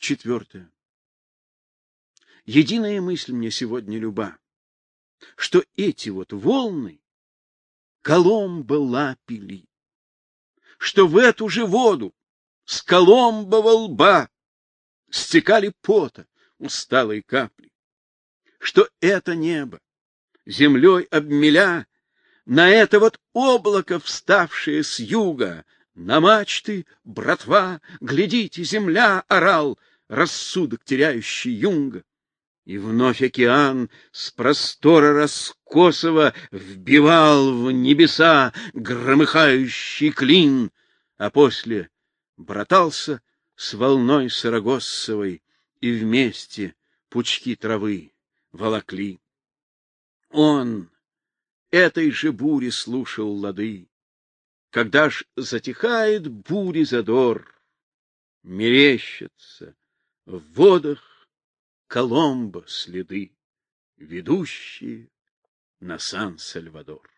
4. Единая мысль мне сегодня люба, что эти вот волны Коломбо лапили, что в эту же воду с Коломбова лба стекали пота усталые капли, что это небо, землей обмеля, на это вот облако, вставшее с юга, на мачты, братва, глядите, земля, орал рассудок теряющий Юнга. И вновь океан с простора раскосого вбивал в небеса громыхающий клин, а после братался с волной сарагоссовой, и вместе пучки травы волокли. Он этой же бури слушал лады. Когда ж затихает бури задор, мерещатся в водах Коломбо следы, ведущие на Сан-Сальвадор.